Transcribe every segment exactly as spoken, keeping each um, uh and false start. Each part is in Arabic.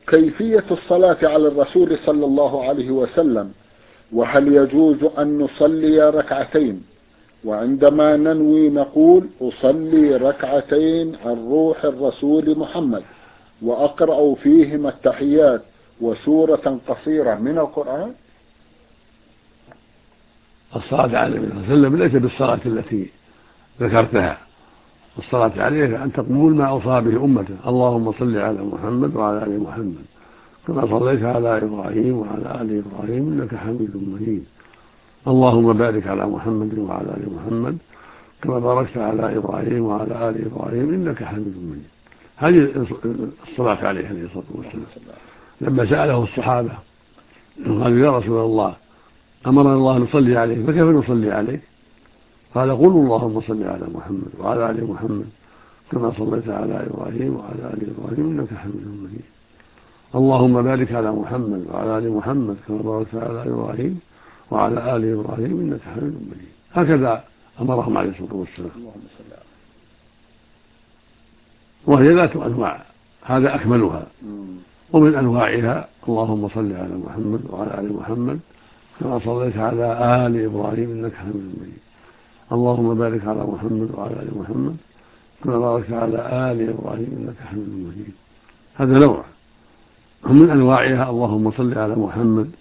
كيفية الصلاة على الرسول صلى الله عليه وسلم، وهل يجوز أن نصلي ركعتين وعندما ننوي نقول أصلي ركعتين عن روح الرسول محمد وأقرأ فيهما التحيات وسورة قصيرة من القرآن؟ الصلاة على النبي صلى الله عليه وسلم ليس بالصلاة التي ذكرتها. الصلاة عليه أن تقول ما أوصى به أمته: اللهم صل على محمد وعلى آل محمد كما صليت على إبراهيم وعلى آل إبراهيم إنك حميد مجيد. اللهم بارك على محمد وعلى آل محمد كما باركت على إبراهيم وعلى آل إبراهيم إنك حميد مجيد. هذه الصلاة عليه عليه الصلاة والسلام. لما سأله الصحابة قالوا: يا رسول الله، أمرنا الله نصلي عليه فكيف نصلي عليه؟ قال: قولوا اللهم صل على محمد وعلى آل محمد كما صليت على إبراهيم وعلى آل إبراهيم إنك حميد مجيد. اللهم بارك على محمد وعلى آل محمد كما باركت على إبراهيم وعلى آل إبراهيم إنك حميد مجيد. هكذا أمرهم عليه الصلاة والسلام. وهي ذات أنواع، هذا أكملها. ومن أنواعها: اللهم صل على محمد وعلى آل محمد كما صليت على آل إبراهيم إنك حميد مجيد. اللهم بارك على محمد وعلى آل محمد كما باركت على آل إبراهيم إنك حميد مجيد. هذا نوع. ومن أنواعها: اللهم صل على محمد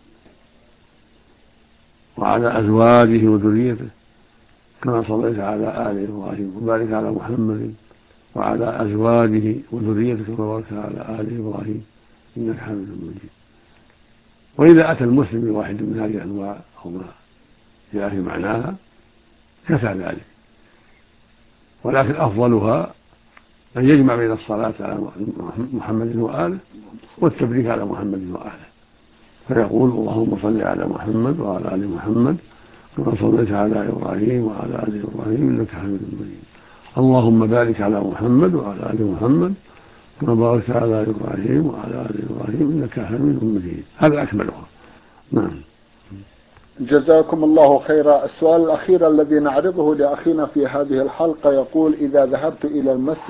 وعلى أزواجه وذريته كما صليت على آل إبراهيم وبارك على محمد وعلى أزواجه وذريته كما باركت على آل إبراهيم إنك حميد مجيد. وإذا أتى المسلم بواحد من هذه الأنواع أو ما جاء في معناها كفى ذلك. ولكن أفضلها أن يجمع بين الصلاة على محمد وآله والتبريك على محمد وآله، فيقول: اللهم صل على محمد وعلى آل محمد كما صليت على إبراهيم وعلى آل إبراهيم إنك حميد مجيد. اللهم بارك على محمد وعلى آل محمد كما باركت على إبراهيم وعلى آل إبراهيم إنك حميد مجيد. هذا أكملها. نعم. جزاكم الله خيرا. السؤال الأخير الذي نعرضه لأخينا في هذه الحلقة يقول: إذا ذهبت إلى المسجد